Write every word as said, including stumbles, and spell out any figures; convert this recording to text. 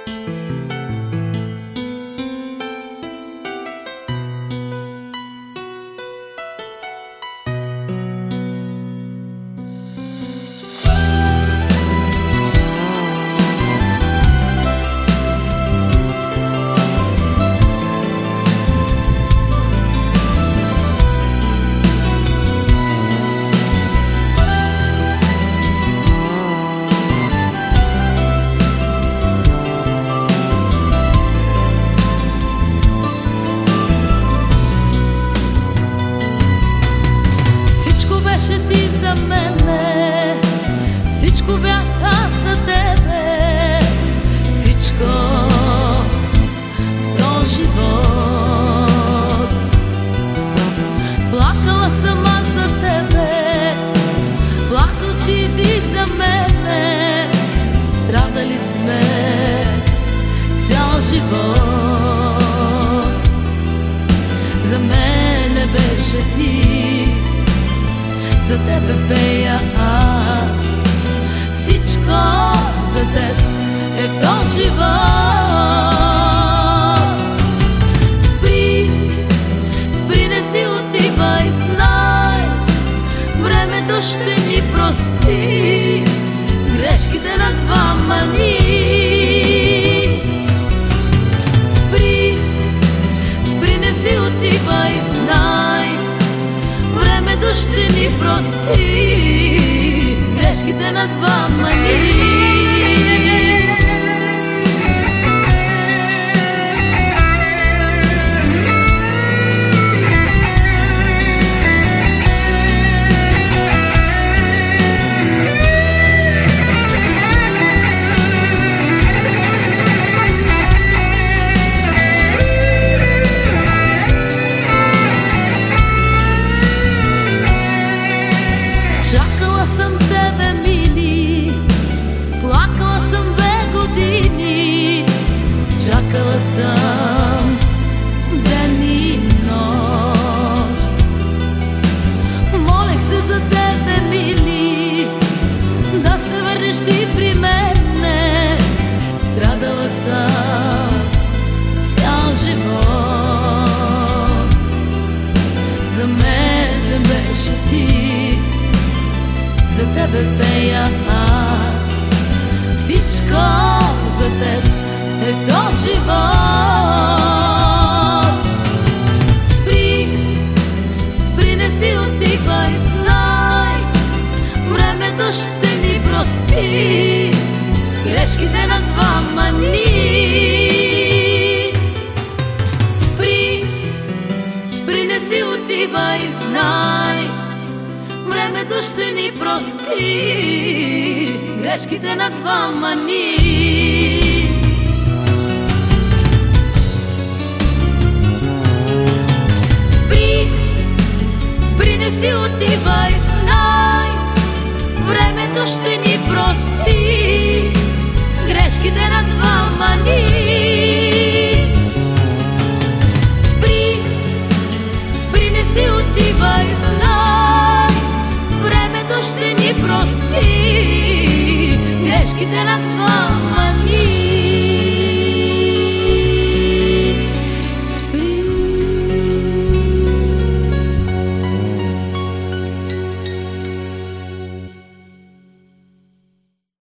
За мене всичко бях аз за тебе, всичко в този живот. Плакала съм аз за тебе, плакал си ти за мене, страдали сме цял живот. За мене беше ти, за тебе пея аз, всичко за теб е в този живот. Спри, спри, не си отивай, знай, времето ще ни прости грешките на двама ни. Спри, спри, не си отивай, знай, времето ще ни прости грешките на двама ни. Чакала съм тебе, мили, плакала съм две години, чакала съм ден и нощ. Молех се за тебе, мили, да се върнеш ти при мене. Страдала съм цял живот, за мен беше ти, за тебе пея аз, всичко за теб е в този живот. Спри, спри, не си отивай, знай, времето ще ни прости грешките на двама ни. Спри, спри, не си отивай, знай, времето ще ни прости грешките на двама ни. Спри, спри, не си отивай, знай, времето ще ни прости